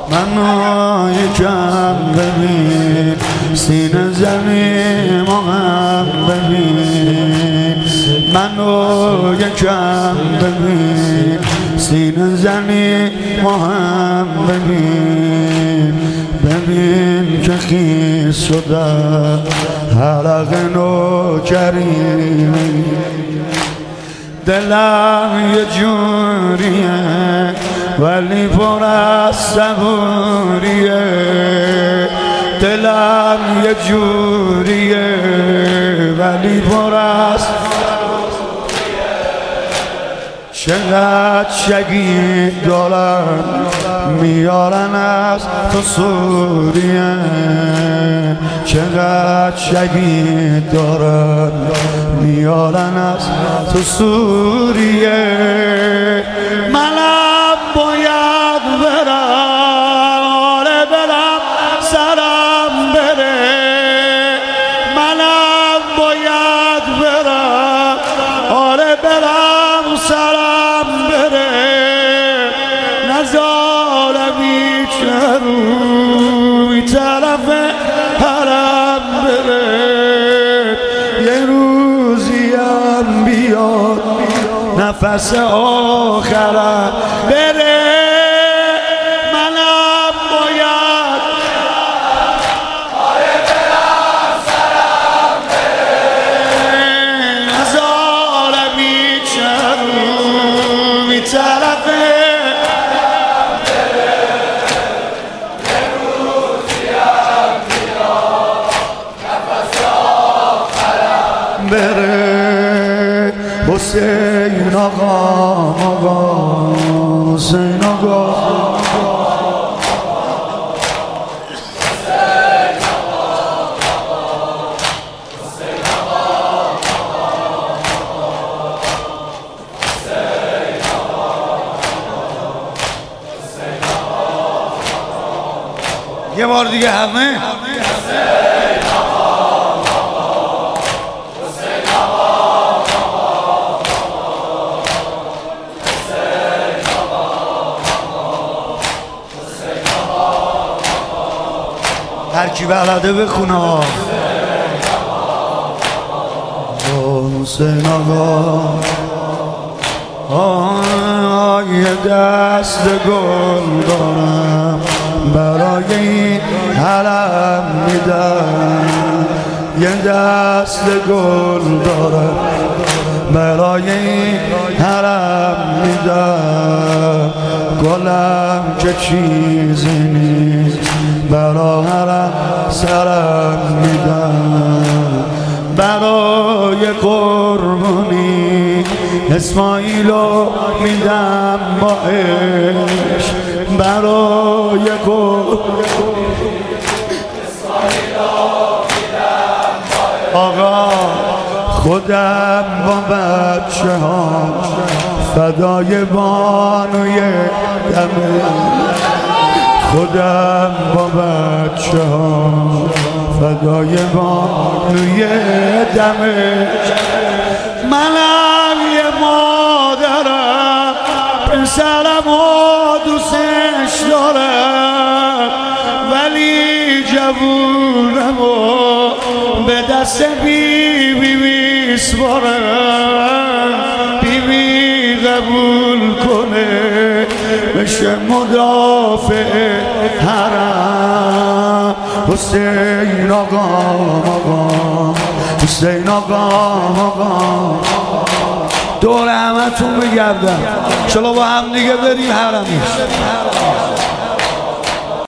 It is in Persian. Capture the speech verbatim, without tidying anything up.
منو یکم ببین، سینه زنی ما هم ببین. منو یکم ببین، سینه زنی ما هم ببین. ببین که خیس شده حلق نوکری، دلم یه جوریه ولی پر از صبوریه. دلم یه جوریه ولی پر از چقدر شگید دارن میارن از تو سوریه. چقدر شگید دارن میارن از تو سوریه. منم باید برم، آره برم سرم بره. منم باید برم، آره برم سرم بره. نزارم هیچ روی طرف حرم بره. یه روزیم بیاد نفس آخرم بره. منم باید آره برم سرم بره. نزارم هیچ روی طرف بره. حسین آقا آقا حسین آقا یه بار دیگه همه هر کی بلده بخونه. حسین آقا آه یه دست گل دارم برای این حرم میدم. یه دست گل دارم برای این حرم میدم. گلم که چیزی نیست برای حرم سرم میدم. برای قربانی اسماعیلو میدم با عشق. برای قربانی اسماعیلو میدم با عشق. آقا خودم با بچه ها فدای بانوی دمه. خودم با بچه ها فدای بانوی دمه. منم یه مادرم پسرم و دوستش دارم، ولی جوونم و به دست بی بی میسپارم. بی بی قبول کنه بشه مدافع حرم. حسین آقا آقا حسین آقا آقا دور همتون بگردم. چلو با هم دیگه بریم حرمش.